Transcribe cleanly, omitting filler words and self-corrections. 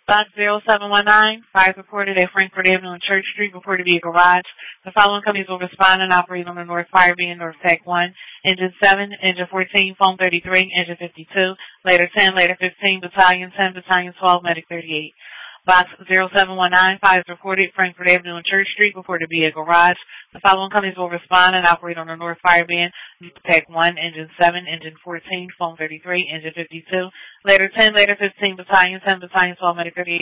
Box 0719, fires reported at Frankfurt Avenue and Church Street, reported to be a garage. The following companies will respond and operate on the North Fire being North Tech 1, Engine 7, Engine 14, Foam 33, Engine 52, Later 10, Later 15, Battalion 10, Battalion 12, Medic 38. Box 0719, fires reported Frankfurt Avenue and Church Street, reported to be a garage. The following companies will respond and operate on the North Fire being Tech 1, Engine 7, Engine 14, Foam 33, Engine 52, Later 10, Later 15, Battalion 10, Battalion 12, Medic 38.